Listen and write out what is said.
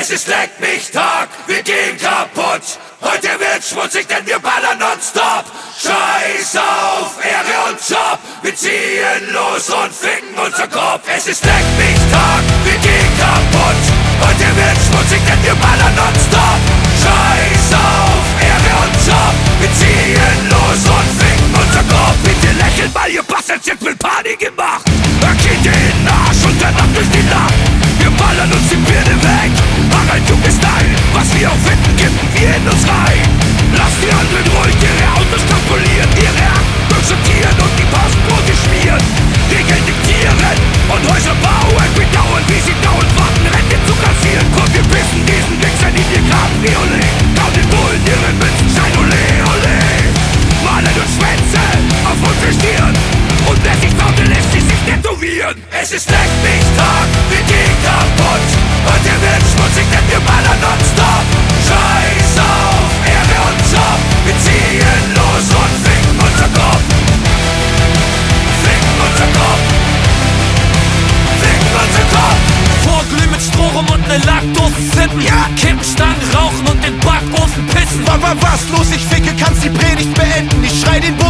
Es ist Leck mich Tag, wir gehen kaputt. Heute wird schmutzig, denn wir ballern nonstop. Scheiß auf Ehre und Job, wir ziehen los und ficken unser Kopf. Es ist Leck mich Tag, wir gehen kaputt. Heute wird schmutzig, denn wir ballern nonstop. Scheiß auf Ehre und Job, wir ziehen los und ficken unser Kopf. Bitte lächelt mal, ihr Bastards, jetzt will Panik gemacht. Geht ihr in den Arsch und dann ab durch die Nacht. Wir ballern uns die Birne weg. Harald, du bist ein, was wir auch finden, kippen wir in uns rein. Lasst die anderen ruhig ihre Autos kalkulieren, ihre Akten sortieren und die Pausenbrote schmieren. Regeln diktieren und Häuser bauen, bedauern, wie sie dauernd warten, Rente zu kassieren. Komm, wir pissen diesen Wichsern in ihr Cabriolet. Kaum den Bullen ihre Münzenschein, ole, ole. Malen und Schwänze auf unsere Stirn. Und wer sich traut, der lässt sie sich tätowieren. Es ist Leck mich Tag, wir gehen kaputt. Heute wird schmutzig, denn wir ballern nonstop. Scheiß auf Ehre und Job, wir ziehen los und ficken unser Kopf. Ficken unser Kopf. Ficken unser Kopf. Vorglühen mit Strohrum und ne Lackdose sippen. Ja. Kippstangen rauchen und den Backofen pissen. Was los? Ich ficke, kannst die Predigt beenden. Ich schrei den